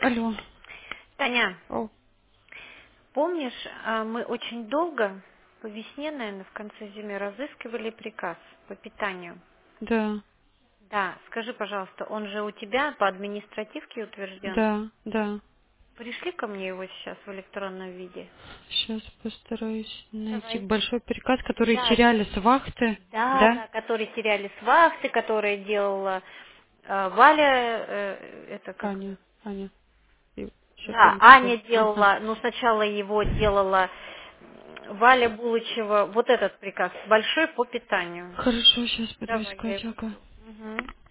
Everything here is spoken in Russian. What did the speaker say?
Алло. Таня, О, помнишь, мы очень долго, по весне, наверное, в конце зимы, разыскивали приказ по питанию? да, Да, скажи, пожалуйста, он же у тебя по административке утвержден? да, да. Пришли ко мне его сейчас в электронном виде? Сейчас постараюсь найти Давай. большой приказ, который Да, теряли с вахты, да, да? да, которые теряли с вахты, которые делала Валя, это как... Аня, Аня. Да, Секундочку. Аня Ага. делала, ну сначала его делала Валя Булычева, вот этот приказ, большой по питанию. Хорошо, сейчас буду Давай, я искать, его ага. найду. Мгм.